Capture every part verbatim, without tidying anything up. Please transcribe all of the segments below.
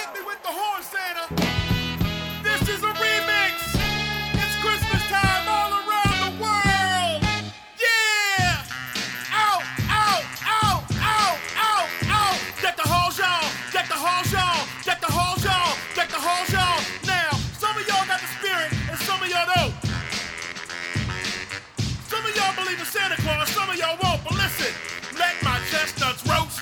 hit me with the horn, Santa. This is a remix. It's Christmas time all around the world. Yeah. Out, out, out, out, out, out. Get the halls, y'all. Get the halls, y'all. Get the halls, y'all. Get the halls, y'all. Now, some of y'all got the spirit and some of y'all don't. Some of y'all believe in Santa Claus, some of y'all won't. But listen, let my chestnuts roast.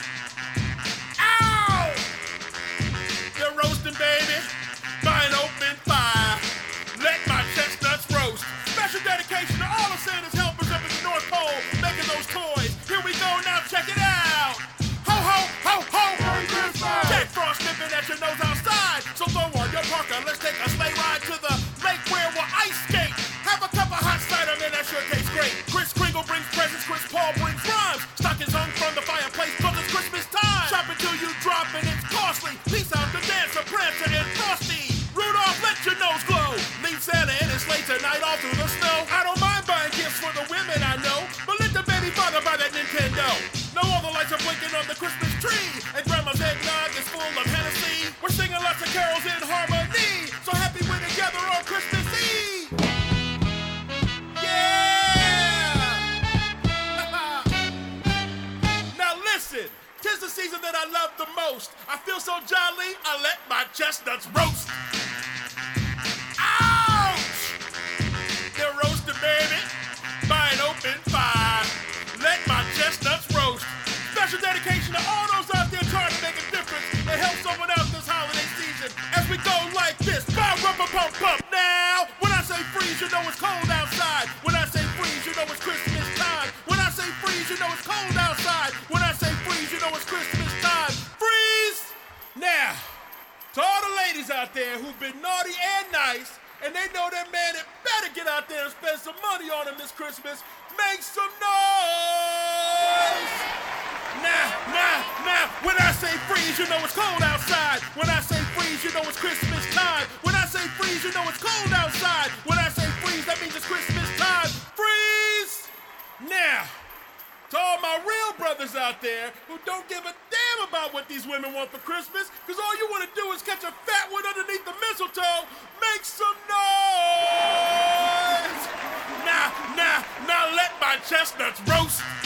Ow! They're roasting, baby, by an open fire. Let my chestnuts roast. Special dedication to all of Santa's helpers up at the North Pole making those toys. Here we go, now check it out. Ho, ho, ho, ho! Merry Christmas! Jack Frost nipping at your nose outside. So throw on your parka, let's take a sleigh ride to the lake where we'll ice skate. Have a cup of hot cider, man, that sure tastes great. Kris Kringle brings presents, Chris Paul brings rhymes. Stockings hung from the fireplace, cause it's Christmas time. Shop until you drop and it's costly. Peace out to Dancer, Prancer, and Frosty. Rudolph, let your nose glow. Leave Santa in his sleigh tonight all through the snow. I don't mind buying gifts for the women I know, but let the baby father buy that Nintendo. No, all the lights are blinking on the Christmas tree, and grandma's eggnog is full of Hennessy. We're singing lots of carols in harmony, so happy we're together on Christmas Eve. Tis the season that I love the most. I feel so jolly, I let my chestnuts roast. Ouch! They're roasted, baby, by an open fire. Let my chestnuts roast. Special dedication to all those out there trying to make a difference and help someone out this holiday season. As we go like this, bow, rubber, pump, pump. Now, when I say freeze, you know it's cold outside. When I say freeze, you know it's Christmas time. When I say freeze, you know it's cold outside. When I say freeze, you know it's Christmas time. Freeze! Now, to all the ladies out there who've been naughty and nice, and they know their man it better get out there and spend some money on them this Christmas, make some noise! Now, now, now, when I say freeze, you know it's cold outside. When I say freeze, you know it's Christmas time. When I say freeze, you know it's cold outside. When I say freeze, that means it's Christmas time. Freeze! Now, to all my real brothers out there who don't give a damn about what these women want for Christmas, because all you want to do is catch a fat one underneath the mistletoe, make some noise! Now, now, now let my chestnuts roast.